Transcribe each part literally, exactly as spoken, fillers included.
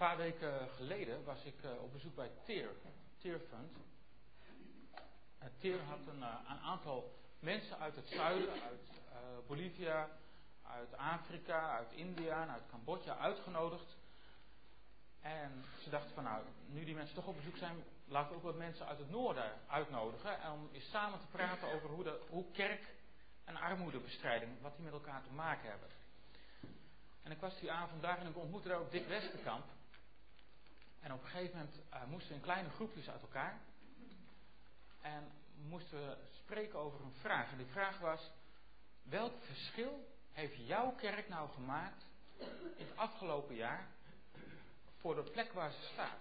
paar weken geleden was ik uh, op bezoek bij Teer, Teer Fund. Uh, Teer had een, uh, een aantal mensen uit het zuiden, uit uh, Bolivia, uit Afrika, uit India en uit Cambodja uitgenodigd. En ze dachten van nou, nu die mensen toch op bezoek zijn, laten we ook wat mensen uit het noorden uitnodigen. En om eens samen te praten over hoe, de, hoe kerk en armoedebestrijding, wat die met elkaar te maken hebben. En ik was die avond daar en ik ontmoette daar ook Dick Westerkamp. En op een gegeven moment uh, moesten we in kleine groepjes uit elkaar. En moesten we spreken over een vraag. En die vraag was, welk verschil heeft jouw kerk nou gemaakt in het afgelopen jaar voor de plek waar ze staat?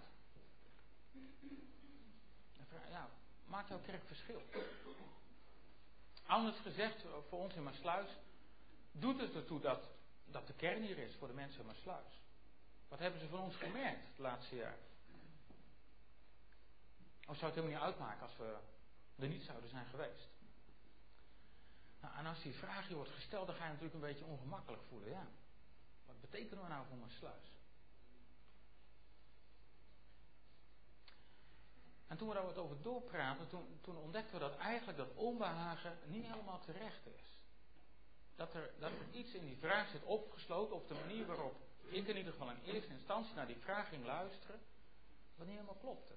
Vraag, ja, maakt jouw kerk verschil? Anders gezegd, voor ons in Maassluis, doet het ertoe dat, dat de kern hier is voor de mensen in Maassluis? Wat hebben ze van ons gemerkt het laatste jaar? Of zou het helemaal niet uitmaken als we er niet zouden zijn geweest? Nou, en als die vraag je wordt gesteld, dan ga je natuurlijk een beetje ongemakkelijk voelen. Ja, wat betekenen we nou voor Maassluis? En toen we daar wat over doorpraten, toen, toen ontdekten we dat eigenlijk dat onbehagen niet helemaal terecht is. Dat er, dat er iets in die vraag zit opgesloten, of de manier waarop ik in ieder geval in eerste instantie naar die vraag ging luisteren, wat niet helemaal klopte.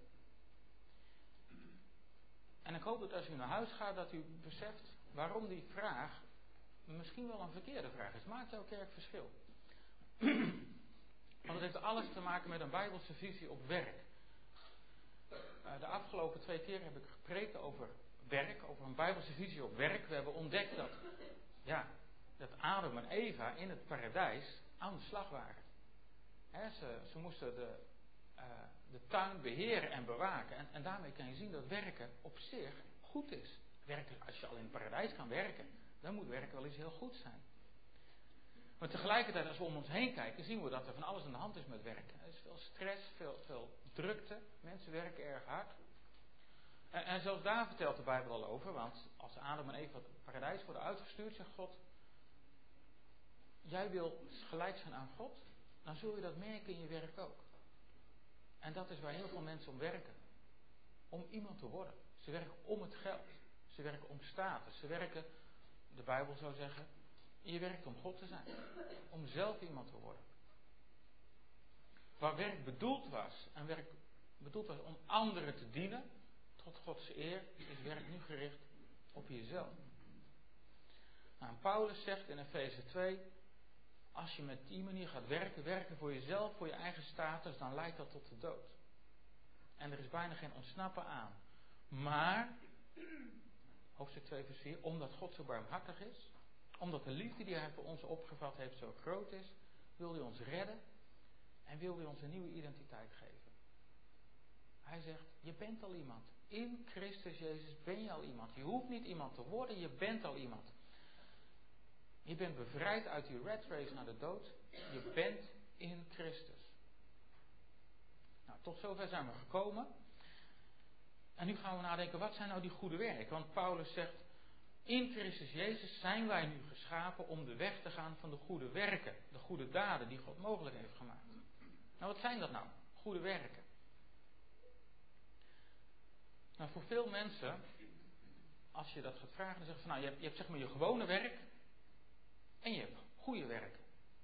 En ik hoop dat als u naar huis gaat, dat u beseft waarom die vraag misschien wel een verkeerde vraag is. Maakt jouw kerk verschil? Want het heeft alles te maken met een Bijbelse visie op werk. De afgelopen twee keer heb ik gepreekt over werk, over een Bijbelse visie op werk. We hebben ontdekt dat, ja, dat Adam en Eva in het paradijs aan de slag waren. He, ze, ze moesten de, uh, de tuin beheren en bewaken. En, en daarmee kan je zien dat werken op zich goed is. Werken, als je al in het paradijs kan werken, dan moet werken wel eens heel goed zijn. Maar tegelijkertijd, als we om ons heen kijken, zien we dat er van alles aan de hand is met werken. Er is veel stress, veel, veel drukte. Mensen werken erg hard. En, en zelfs daar vertelt de Bijbel al over. Want als Adam en Eva het paradijs worden uitgestuurd, zegt God, jij wil gelijk zijn aan God, dan zul je dat merken in je werk ook. En dat is waar heel veel mensen om werken. Om iemand te worden. Ze werken om het geld. Ze werken om status. Ze werken, de Bijbel zou zeggen, je werkt om God te zijn. Om zelf iemand te worden. Waar werk bedoeld was, en werk bedoeld was om anderen te dienen, tot Gods eer, is werk nu gericht op jezelf. Nou, en Paulus zegt in Efeze twee, als je met die manier gaat werken, werken voor jezelf, voor je eigen status, dan leidt dat tot de dood. En er is bijna geen ontsnappen aan. Maar, hoofdstuk twee vers vier, omdat God zo barmhartig is, omdat de liefde die hij voor ons opgevat heeft zo groot is, wil hij ons redden en wil hij ons een nieuwe identiteit geven. Hij zegt, je bent al iemand. In Christus Jezus ben je al iemand. Je hoeft niet iemand te worden, je bent al iemand. Je bent bevrijd uit die rat race naar de dood. Je bent in Christus. Nou, tot zover zijn we gekomen. En nu gaan we nadenken, wat zijn nou die goede werken? Want Paulus zegt, in Christus Jezus zijn wij nu geschapen om de weg te gaan van de goede werken. De goede daden die God mogelijk heeft gemaakt. Nou, wat zijn dat nou? Goede werken. Nou, voor veel mensen, als je dat gaat vragen, dan zeggen ze van, nou, je hebt, je hebt zeg maar je gewone werk en je hebt goede werken.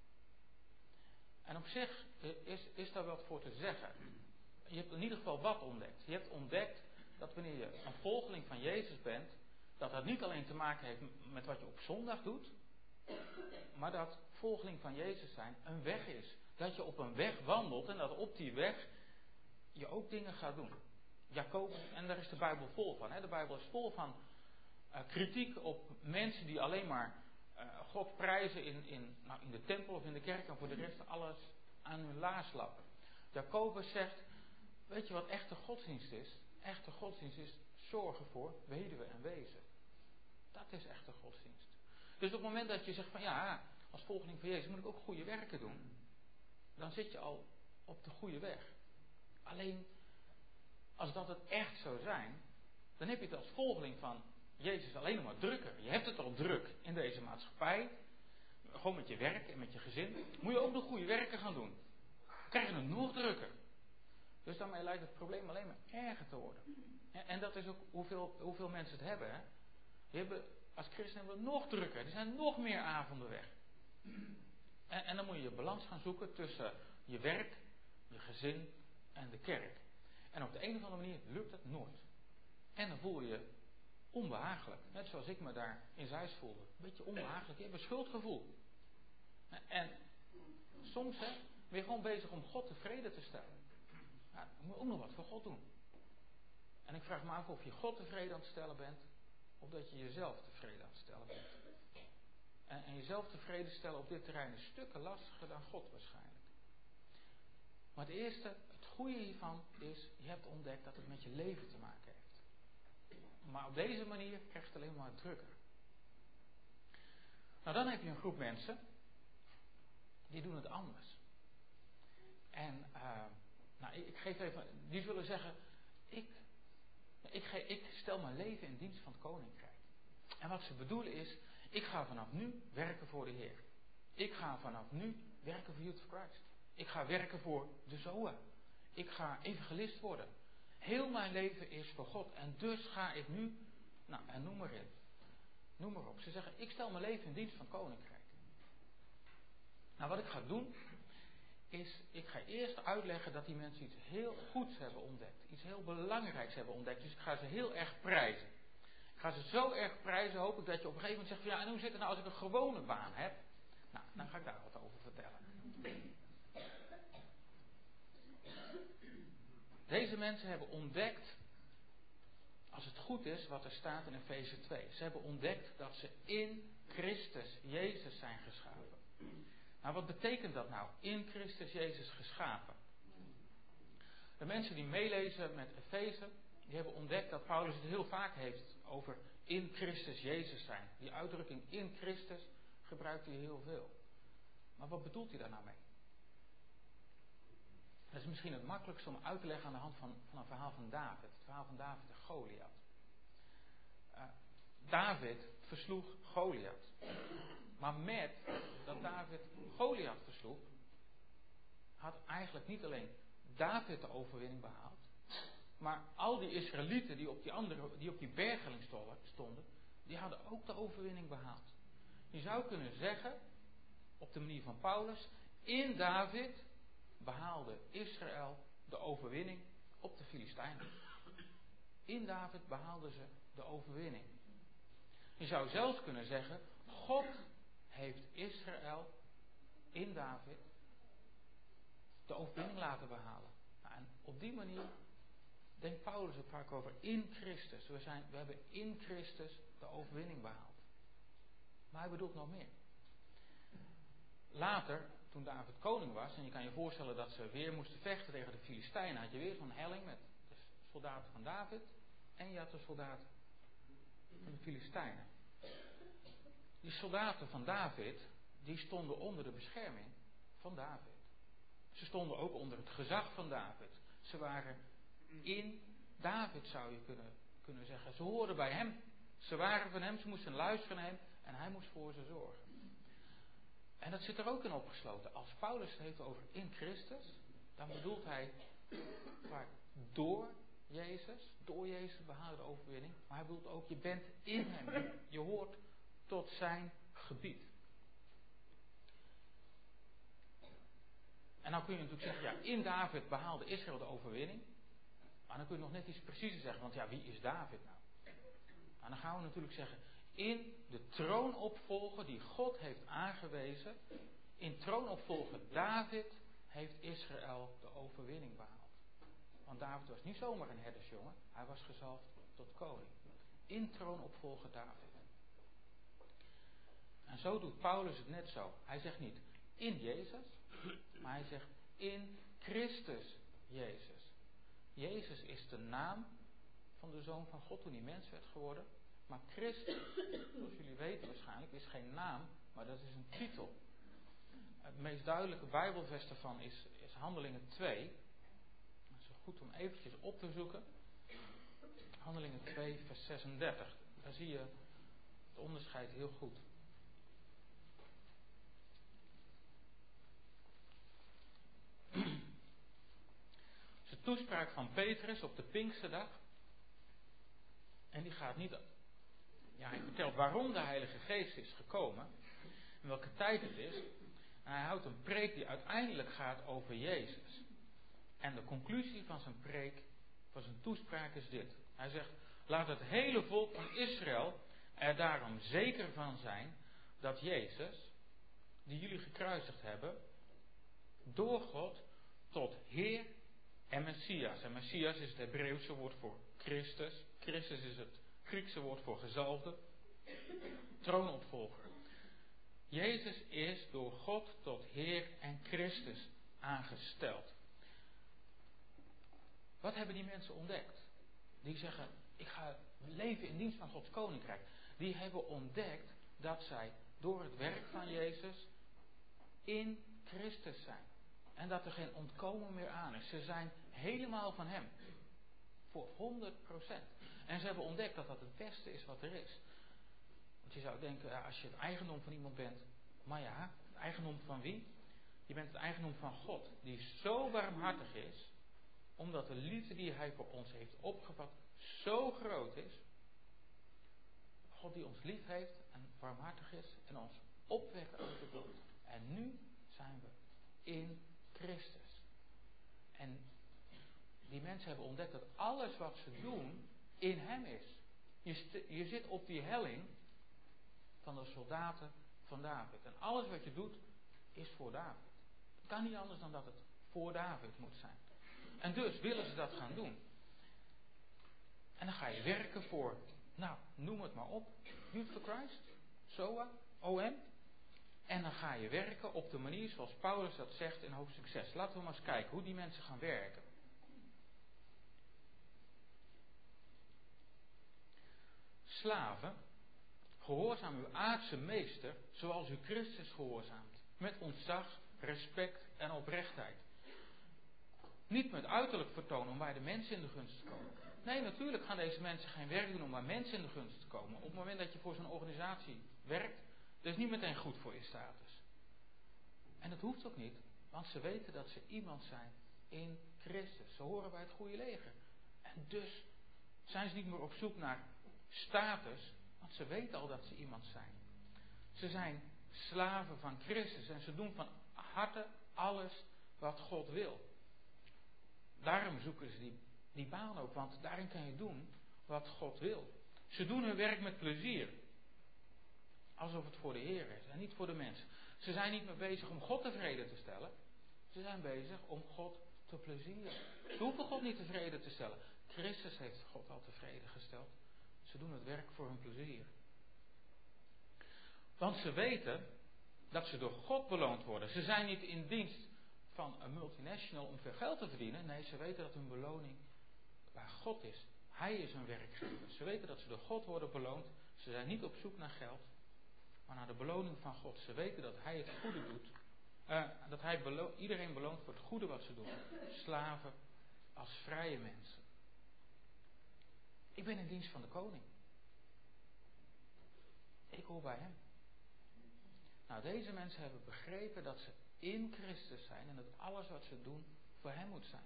En op zich is, is daar wat voor te zeggen. Je hebt in ieder geval wat ontdekt. Je hebt ontdekt dat wanneer je een volgeling van Jezus bent, dat dat niet alleen te maken heeft met wat je op zondag doet, maar dat volgeling van Jezus zijn een weg is. Dat je op een weg wandelt en dat op die weg je ook dingen gaat doen. Jacobus, en daar is de Bijbel vol van. Hè? De Bijbel is vol van uh, kritiek op mensen die alleen maar uh, God prijzen in, in, nou, in de tempel of in de kerk en voor de rest alles aan hun laars lappen. Jacobus zegt, weet je wat echte godsdienst is? Echte godsdienst is zorgen voor weduwen en wezen. Dat is echte godsdienst. Dus op het moment dat je zegt van ja, als volgeling van Jezus moet ik ook goede werken doen, dan zit je al op de goede weg. Alleen, als dat het echt zou zijn, dan heb je het als volgeling van Jezus alleen nog maar drukker. Je hebt het al druk in deze maatschappij, gewoon met je werk en met je gezin. Moet je ook nog goede werken gaan doen. krijgen het nog drukker. Dus daarmee lijkt het probleem alleen maar erger te worden. En dat is ook hoeveel, hoeveel mensen het hebben. Hè? Die hebben als christen hebben we het nog drukker. Er zijn nog meer avonden weg. En, en dan moet je je balans gaan zoeken tussen je werk, je gezin en de kerk. En op de een of andere manier lukt dat nooit. En dan voel je je onbehagelijk. Net zoals ik me daar in Zeist voelde. Een beetje onbehagelijk. Je hebt een schuldgevoel. En soms hè, ben je gewoon bezig om God tevreden te stellen. Ja, dan moet je ook nog wat voor God doen. En ik vraag me af of je God tevreden aan het stellen bent. Of dat je jezelf tevreden aan het stellen bent. En, en jezelf tevreden stellen op dit terrein is stukken lastiger dan God waarschijnlijk. Maar het eerste, het goede hiervan is, je hebt ontdekt dat het met je leven te maken heeft. Maar op deze manier krijg je het alleen maar drukker. Nou, dan heb je een groep mensen, die doen het anders. En, uh, nou, ik, ik geef even, die zullen zeggen, ik, ik, ge, ik stel mijn leven in dienst van het koninkrijk. En wat ze bedoelen is, ik ga vanaf nu werken voor de Heer. Ik ga vanaf nu werken voor Youth of Christ. Ik ga werken voor de Zoa. Ik ga evangelist worden. Heel mijn leven is voor God. En dus ga ik nu, nou, en noem maar in. Noem maar op. Ze zeggen, ik stel mijn leven in dienst van het koninkrijk. Nou, wat ik ga doen, is, ik ga eerst uitleggen dat die mensen iets heel goeds hebben ontdekt. Iets heel belangrijks hebben ontdekt. Dus ik ga ze heel erg prijzen. Ik ga ze zo erg prijzen, hoop ik dat je op een gegeven moment zegt, van, ja, en hoe zit het nou als ik een gewone baan heb? Nou, dan ga ik daar wat over vertellen. Deze mensen hebben ontdekt, als het goed is, wat er staat in Efeze twee. Ze hebben ontdekt dat ze in Christus Jezus zijn geschapen. Nou, wat betekent dat nou? In Christus Jezus geschapen. De mensen die meelezen met Efeze, die hebben ontdekt dat Paulus het heel vaak heeft over in Christus Jezus zijn. Die uitdrukking in Christus gebruikt hij heel veel. Maar wat bedoelt hij daar nou mee? Dat is misschien het makkelijkste om uit te leggen aan de hand van, van een verhaal van David. Het verhaal van David en Goliath. Uh, David versloeg Goliath. Maar met dat David Goliath versloeg, had eigenlijk niet alleen David de overwinning behaald, maar al die Israëlieten die op die, andere, die op die bergeling stonden, die hadden ook de overwinning behaald. Je zou kunnen zeggen, op de manier van Paulus, in David behaalde Israël de overwinning op de Filistijnen. In David behaalden ze de overwinning. Je zou zelfs kunnen zeggen, God heeft Israël in David de overwinning laten behalen. Nou, en op die manier denkt Paulus er vaak over in Christus. We, zijn, we hebben in Christus de overwinning behaald. Maar hij bedoelt nog meer. Later, toen David koning was, en je kan je voorstellen dat ze weer moesten vechten tegen de Filistijnen, had je weer zo'n helling met de soldaten van David en je had de soldaten van de Filistijnen. Die soldaten van David, die stonden onder de bescherming van David. Ze stonden ook onder het gezag van David. Ze waren in David, zou je kunnen, kunnen zeggen. Ze hoorden bij hem. Ze waren van hem, ze moesten luisteren naar hem en hij moest voor ze zorgen. En dat zit er ook in opgesloten. Als Paulus het heeft over in Christus, dan bedoelt hij vaak door Jezus, door Jezus behaal de overwinning. Maar hij bedoelt ook, je bent in hem. Je hoort tot zijn gebied. En dan kun je natuurlijk zeggen, ja, in David behaalde Israël de overwinning. Maar dan kun je nog net iets preciezer zeggen, want ja, wie is David nou? Nou, dan gaan we natuurlijk zeggen, in de troonopvolger die God heeft aangewezen, in troonopvolger David heeft Israël de overwinning behaald. Want David was niet zomaar een herdersjongen, hij was gezalfd tot koning. In troonopvolger David. En zo doet Paulus het net zo. Hij zegt niet in Jezus, maar hij zegt in Christus Jezus. Jezus is de naam van de Zoon van God toen hij mens werd geworden. Maar Christus, zoals jullie weten waarschijnlijk, is geen naam, maar dat is een titel. Het meest duidelijke Bijbelvers daarvan is, is Handelingen twee. Dat is goed om eventjes op te zoeken. Handelingen twee, vers zesendertig. Daar zie je het onderscheid heel goed. de toespraak van Petrus op de Pinksterdag. En die gaat niet... Ja, hij vertelt waarom de Heilige Geest is gekomen. En welke tijd het is. En hij houdt een preek die uiteindelijk gaat over Jezus. En de conclusie van zijn preek, van zijn toespraak is dit. Hij zegt, laat het hele volk van Israël er daarom zeker van zijn dat Jezus, die jullie gekruisigd hebben, door God tot Heer en Messias. En Messias is het Hebreeuwse woord voor Christus. Christus is het Griekse woord voor gezalfde. Troonopvolger. Jezus is door God tot Heer en Christus aangesteld. Wat hebben die mensen ontdekt? Die zeggen, ik ga leven in dienst van Gods Koninkrijk. Die hebben ontdekt dat zij door het werk van Jezus in Christus zijn. En dat er geen ontkomen meer aan is. Ze zijn helemaal van Hem. Voor honderd procent. En ze hebben ontdekt dat dat het beste is wat er is. Want je zou denken, ja, als je het eigendom van iemand bent. Maar ja, het eigendom van wie? Je bent het eigendom van God. Die zo barmhartig is. Omdat de liefde die Hij voor ons heeft opgevat zo groot is. God die ons lief heeft en barmhartig is. En ons opwekt uit de dood. En nu zijn we in Christus. En die mensen hebben ontdekt dat alles wat ze doen in Hem is. Je, st- je zit op die helling van de soldaten van David. En alles wat je doet is voor David. Het kan niet anders dan dat het voor David moet zijn. En dus willen ze dat gaan doen. En dan ga je werken voor, nou, noem het maar op. Youth for Christ, S O A, O M. En dan ga je werken op de manier zoals Paulus dat zegt in hoofdstuk zes. Laten we maar eens kijken hoe die mensen gaan werken. Slaven, gehoorzaam uw aardse meester, zoals u Christus gehoorzaamt. Met ontzag, respect en oprechtheid. Niet met uiterlijk vertoon om bij de mensen in de gunst te komen. Nee, natuurlijk gaan deze mensen geen werk doen om bij mensen in de gunst te komen. Op het moment dat je voor zo'n organisatie werkt, dat is niet meteen goed voor je status. En dat hoeft ook niet, want ze weten dat ze iemand zijn in Christus. Ze horen bij het goede leger. En dus zijn ze niet meer op zoek naar status, want ze weten al dat ze iemand zijn. Ze zijn slaven van Christus en ze doen van harte alles wat God wil. Daarom zoeken ze die, die baan ook, want daarin kan je doen wat God wil. Ze doen hun werk met plezier. Alsof het voor de Heer is en niet voor de mensen. Ze zijn niet meer bezig om God tevreden te stellen. Ze zijn bezig om God te plezieren. Ze hoeven God niet tevreden te stellen. Christus heeft God al tevreden gesteld. Ze doen het werk voor hun plezier. Want ze weten dat ze door God beloond worden. Ze zijn niet in dienst van een multinational om veel geld te verdienen. Nee, ze weten dat hun beloning waar God is. Hij is hun werkgever. Ze weten dat ze door God worden beloond. Ze zijn niet op zoek naar geld, maar naar de beloning van God. Ze weten dat Hij het goede doet. Uh, dat Hij belo- iedereen beloont voor het goede wat ze doen. Slaven als vrije mensen. Ik ben in dienst van de koning. Ik hoor bij Hem. Nou, deze mensen hebben begrepen dat ze in Christus zijn en dat alles wat ze doen voor Hem moet zijn.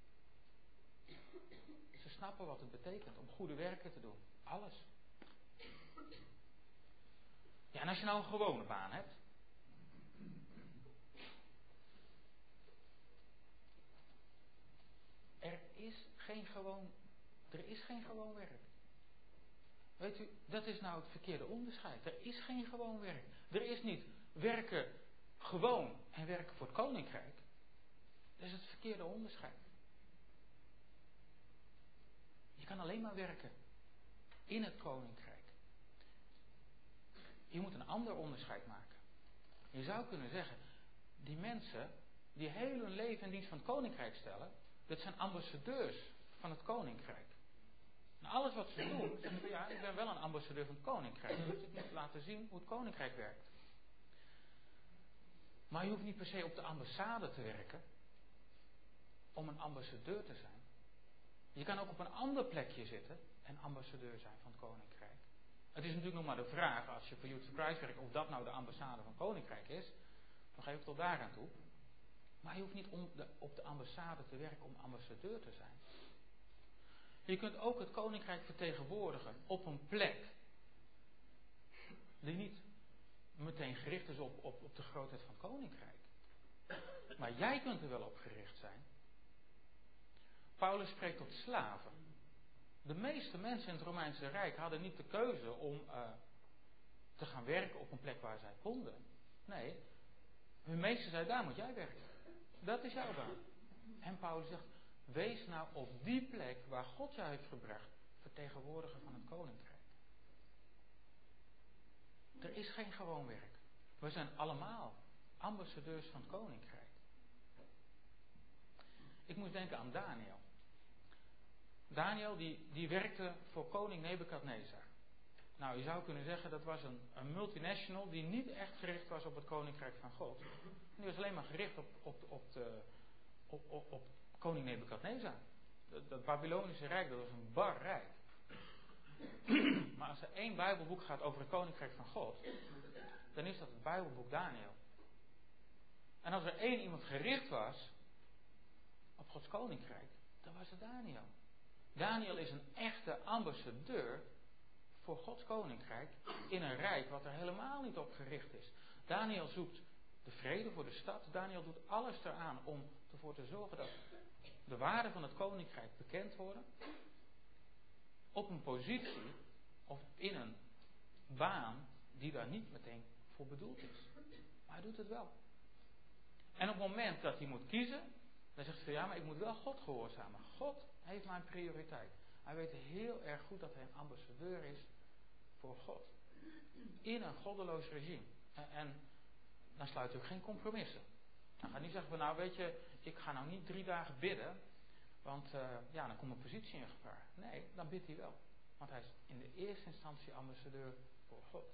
Ze snappen wat het betekent om goede werken te doen. Alles. Ja, en als je nou een gewone baan hebt. Er is geen gewoon, er is geen gewoon werk. Weet u, dat is nou het verkeerde onderscheid. Er is geen gewoon werk. Er is niet werken gewoon en werken voor het koninkrijk. Dat is het verkeerde onderscheid. Je kan alleen maar werken in het koninkrijk. Je moet een ander onderscheid maken. Je zou kunnen zeggen, die mensen die heel hun leven in dienst van het koninkrijk stellen, dat zijn ambassadeurs van het koninkrijk. En alles wat ze doen, zeggen ze, ja, ik ben wel een ambassadeur van het koninkrijk. Dus ik moet laten zien hoe het koninkrijk werkt. Maar je hoeft niet per se op de ambassade te werken om een ambassadeur te zijn. Je kan ook op een ander plekje zitten en ambassadeur zijn van het koninkrijk. Het is natuurlijk nog maar de vraag, als je voor Youth for Christ werkt, of dat nou de ambassade van het koninkrijk is. Dan geef ik tot daar aan toe. Maar je hoeft niet om de, op de ambassade te werken om ambassadeur te zijn. Je kunt ook het koninkrijk vertegenwoordigen op een plek die niet meteen gericht is op, op, op de grootheid van het koninkrijk. Maar jij kunt er wel op gericht zijn. Paulus spreekt tot slaven. De meeste mensen in het Romeinse Rijk hadden niet de keuze om uh, te gaan werken op een plek waar zij konden. Nee, hun meester zei, daar moet jij werken. Dat is jouw baan. En Paulus zegt, wees nou op die plek waar God jou heeft gebracht, vertegenwoordiger van het koninkrijk. Er is geen gewoon werk. We zijn allemaal ambassadeurs van het koninkrijk. Ik moest denken aan Daniel. Daniel die, die werkte voor koning Nebukadnezar. Nou, je zou kunnen zeggen dat was een, een multinational die niet echt gericht was op het koninkrijk van God. Die was alleen maar gericht op, op, op, de, op, op, op koning Nebukadnezar. Dat, dat Babylonische rijk, dat was een bar rijk. Maar als er één Bijbelboek gaat over het koninkrijk van God, dan is dat het Bijbelboek Daniel. En als er één iemand gericht was op Gods koninkrijk, dan was het Daniel. Daniel is een echte ambassadeur voor Gods koninkrijk in een rijk wat er helemaal niet op gericht is. Daniel zoekt de vrede voor de stad. Daniel doet alles eraan om ervoor te zorgen dat de waarden van het koninkrijk bekend worden. Op een positie of in een baan die daar niet meteen voor bedoeld is. Maar hij doet het wel. En op het moment dat hij moet kiezen, dan zegt hij van ja, maar ik moet wel God gehoorzamen. God heeft mijn prioriteit. Hij weet heel erg goed dat hij een ambassadeur is voor God. In een goddeloos regime. En, en dan sluit hij ook geen compromissen. Dan gaat niet zeggen van nou weet je, ik ga nou niet drie dagen bidden, want uh, ja, dan komt mijn positie in gevaar. Nee, dan bidt hij wel. Want hij is in de eerste instantie ambassadeur voor God.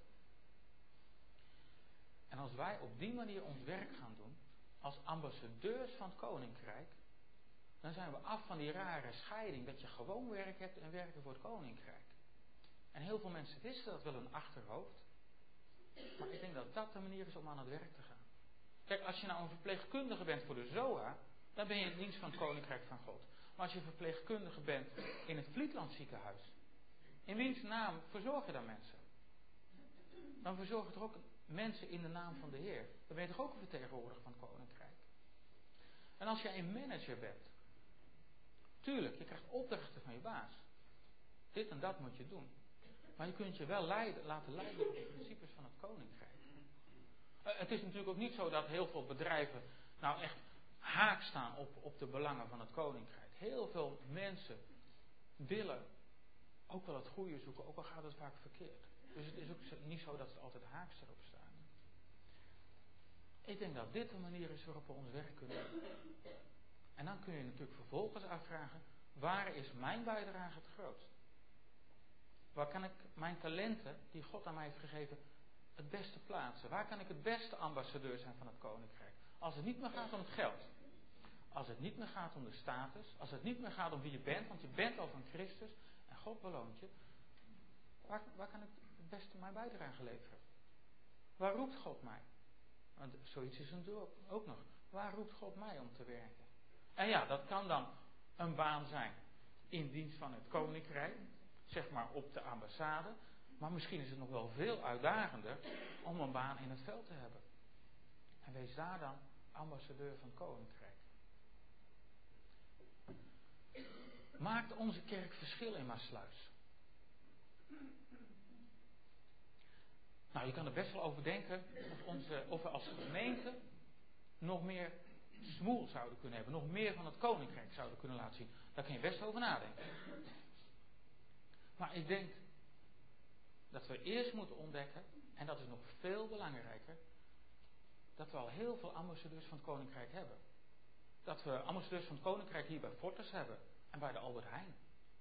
En als wij op die manier ons werk gaan doen, als ambassadeurs van het koninkrijk, dan zijn we af van die rare scheiding dat je gewoon werk hebt en werken voor het koninkrijk. En heel veel mensen wisten dat wel in hun achterhoofd. Maar ik denk dat dat de manier is om aan het werk te gaan. Kijk, als je nou een verpleegkundige bent voor de Z O A, dan ben je in dienst van het koninkrijk van God. Maar als je verpleegkundige bent in het Vlietland ziekenhuis, in wiens naam verzorg je dan mensen? Dan verzorg je toch ook mensen in de naam van de Heer. Dan ben je toch ook een vertegenwoordiger van het koninkrijk. En als jij een manager bent, tuurlijk, je krijgt opdrachten van je baas. Dit en dat moet je doen. Maar je kunt je wel leiden, laten leiden door de principes van het koninkrijk. Uh, het is natuurlijk ook niet zo dat heel veel bedrijven nou echt haak staan op, op de belangen van het koninkrijk. Heel veel mensen willen ook wel het goede zoeken, ook al gaat het vaak verkeerd. Dus het is ook niet zo dat ze altijd haaks erop staan. Ik denk dat dit de manier is waarop we ons werk kunnen doen. En dan kun je natuurlijk vervolgens afvragen, waar is mijn bijdrage het grootst? Waar kan ik mijn talenten, die God aan mij heeft gegeven, het beste plaatsen? Waar kan ik het beste ambassadeur zijn van het koninkrijk? Als het niet meer gaat om het geld. Als het niet meer gaat om de status. Als het niet meer gaat om wie je bent, want je bent al van Christus en God beloont je. Waar, waar kan ik het beste mijn bijdrage leveren? Waar roept God mij? Want zoiets is natuurlijk ook nog. Waar roept God mij om te werken? En ja, dat kan dan een baan zijn in dienst van het koninkrijk. Zeg maar op de ambassade. Maar misschien is het nog wel veel uitdagender om een baan in het veld te hebben. En wees daar dan ambassadeur van het koninkrijk. Maakt onze kerk verschil in Maassluis? Nou, je kan er best wel over denken of, onze, of we als gemeente nog meer smoel zouden kunnen hebben. Nog meer van het koninkrijk zouden kunnen laten zien. Daar kun je best over nadenken. Maar ik denk dat we eerst moeten ontdekken, en dat is nog veel belangrijker, dat we al heel veel ambassadeurs van het koninkrijk hebben. Dat we ambassadeurs van het koninkrijk hier bij Fortis hebben en bij de Albert Heijn.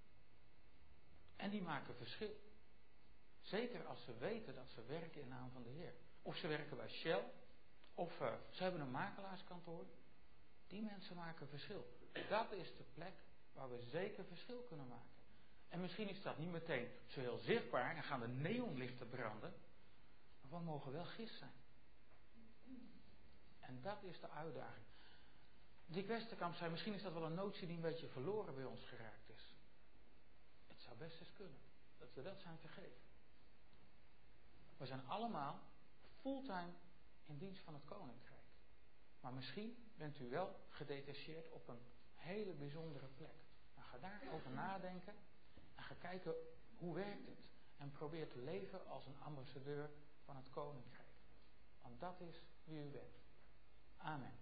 En die maken verschil. Zeker als ze weten dat ze werken in naam van de Heer. Of ze werken bij Shell, of uh, ze hebben een makelaarskantoor. Die mensen maken verschil. Dat is de plek waar we zeker verschil kunnen maken. En misschien is dat niet meteen zo heel zichtbaar en gaan de neonlichten branden. Maar we mogen wel gist zijn. En dat is de uitdaging. Dick Westerkamp zei, misschien is dat wel een notie die een beetje verloren bij ons geraakt is. Het zou best eens kunnen dat we dat zijn vergeten. We zijn allemaal fulltime in dienst van het Koninkrijk. Maar misschien bent u wel gedetacheerd op een hele bijzondere plek. Nou, ga daarover nadenken en ga kijken hoe werkt het. En probeer te leven als een ambassadeur van het Koninkrijk. Want dat is wie u bent. Amen.